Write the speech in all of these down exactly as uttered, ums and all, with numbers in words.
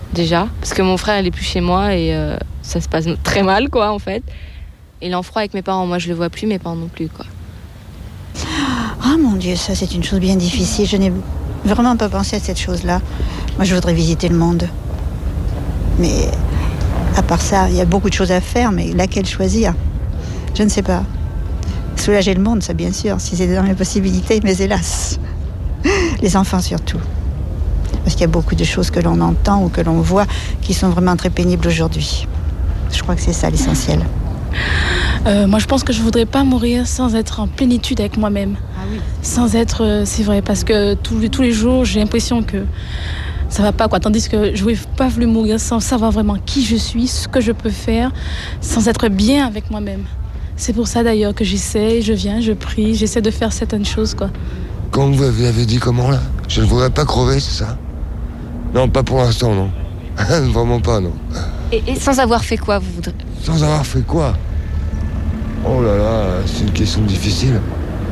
déjà. Parce que mon frère, il est plus chez moi et euh, ça se passe très mal, quoi, en fait. Et l'enfroid avec mes parents, moi, je le vois plus, mes parents non plus, quoi. Ah, mon Dieu, ça, c'est une chose bien difficile. Je n'ai vraiment pas pensé à cette chose-là. Moi, je voudrais visiter le monde. Mais à part ça, il y a beaucoup de choses à faire, mais laquelle choisir ? Je ne sais pas. Soulager le monde, ça, bien sûr, si c'était dans mes possibilités, mais hélas. Les enfants, surtout. Parce qu'il y a beaucoup de choses que l'on entend ou que l'on voit qui sont vraiment très pénibles aujourd'hui. Je crois que c'est ça l'essentiel. Euh, moi, je pense que je voudrais pas mourir sans être en plénitude avec moi-même. Ah oui. Sans être, euh, c'est vrai, parce que tous, tous les jours, j'ai l'impression que ça va pas, quoi. Tandis que je n'aurais pas voulu mourir sans savoir vraiment qui je suis, ce que je peux faire, sans être bien avec moi-même. C'est pour ça d'ailleurs que j'essaie, je viens, je prie, j'essaie de faire certaines choses, quoi. Quand vous avez dit comment, là ? Je ne voudrais pas crever, c'est ça ? Non, pas pour l'instant, non. Vraiment pas, non. Et, et sans avoir fait quoi, vous voudrez ? Sans avoir fait quoi ? Oh là là, c'est une question difficile.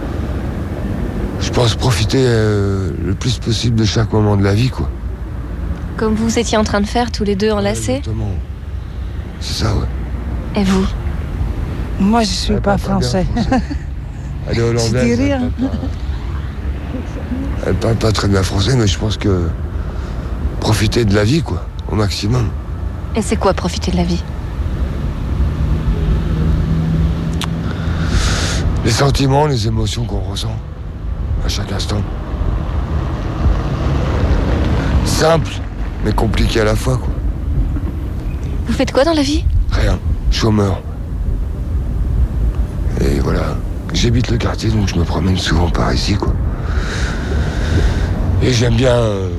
Je pense profiter euh, le plus possible de chaque moment de la vie, quoi. Comme vous étiez en train de faire, tous les deux enlacés ? Ouais, exactement. C'est ça, ouais. Et vous ? Moi, je suis pas, pas français. français. Elle est hollandaise. Je dis rien. Elle parle, pas... elle parle pas très bien français, mais je pense que profiter de la vie, quoi, au maximum. Et c'est quoi profiter de la vie ? Les sentiments, les émotions qu'on ressent à chaque instant. Simple, mais compliqué à la fois, quoi. Vous faites quoi dans la vie ? Rien, chômeur. Et voilà, j'habite le quartier, donc je me promène souvent par ici, quoi. Et j'aime bien euh,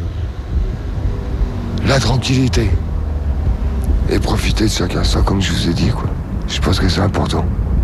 la tranquillité. Et profiter de chaque instant, comme je vous ai dit, quoi. Je pense que c'est important.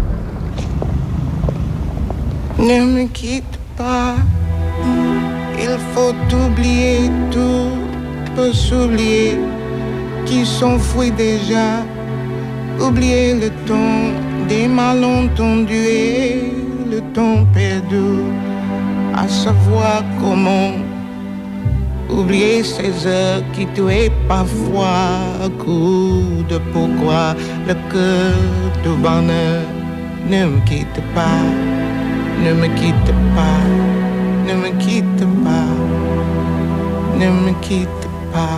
Ne me quitte pas, il faut oublier tout, peut s'oublier, qui s'enfuit déjà, oublier le temps des malentendus et le temps perdu, à savoir comment oublier ces heures qui tuaient parfois à coup de pourquoi le cœur du bonheur. Ne me quitte pas. Ne me quitte pas, ne me quitte pas, ne me quitte pas.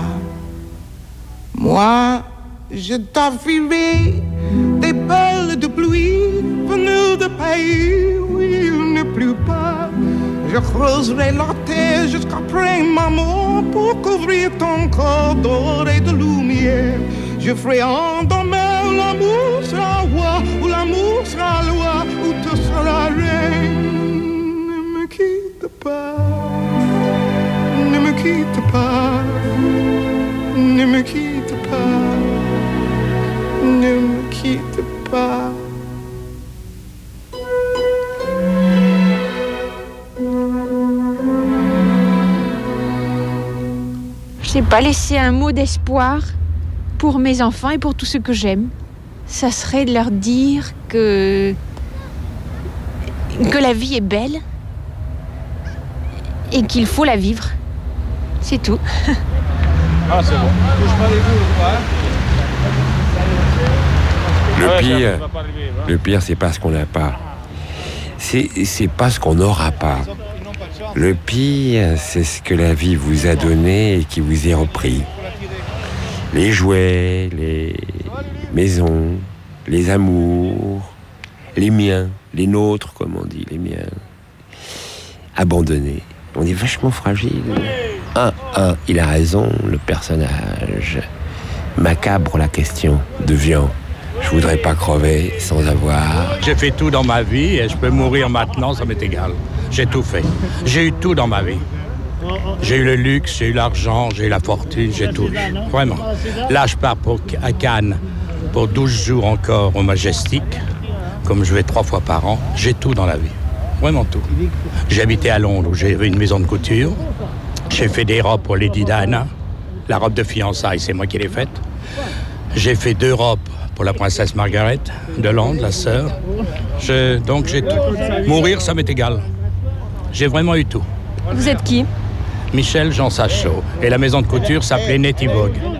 Moi, je t'enfierai des perles de pluie venues de pays où il ne pleut pas. Je creuserai la terre jusqu'après ma mort pour couvrir ton corps d'or et de lumière. Je ferai endormir où l'amour sera roi, où l'amour sera loi, où tu seras reine. Ne me quitte pas, ne me quitte pas, ne me quitte pas, ne me quitte pas. Je sais pas, laisser un mot d'espoir pour mes enfants et pour tous ceux que j'aime. Ça serait de leur dire que que la vie est belle et qu'il faut la vivre. C'est tout. Ah, c'est bon. Bouge pas les boules, quoi. Le pire, le pire, c'est pas ce qu'on n'a pas. C'est, c'est pas ce qu'on n'aura pas. Le pire, c'est ce que la vie vous a donné et qui vous est repris. Les jouets, les maisons, les amours, les miens, les nôtres, comme on dit, les miens. Abandonnés. On est vachement fragile. Un, un, il a raison, le personnage. Macabre la question, devient. Je voudrais pas crever sans avoir... J'ai fait tout dans ma vie et je peux mourir maintenant, ça m'est égal. J'ai tout fait. J'ai eu tout dans ma vie. J'ai eu le luxe, j'ai eu l'argent, j'ai eu la fortune, j'ai tout eu. Vraiment. Là, je pars pour, à Cannes pour douze jours encore au Majestic, comme je vais trois fois par an. J'ai tout dans la vie. Vraiment tout. J'ai habité à Londres où j'avais une maison de couture. J'ai fait des robes pour Lady Diana. La robe de fiançailles, c'est moi qui l'ai faite. J'ai fait deux robes pour la princesse Margaret de Londres, la sœur. Je, donc j'ai tout. Mourir, ça m'est égal. J'ai vraiment eu tout. Vous êtes qui ? Michel Jean Sachot. Et la maison de couture s'appelait Nettie Vogue.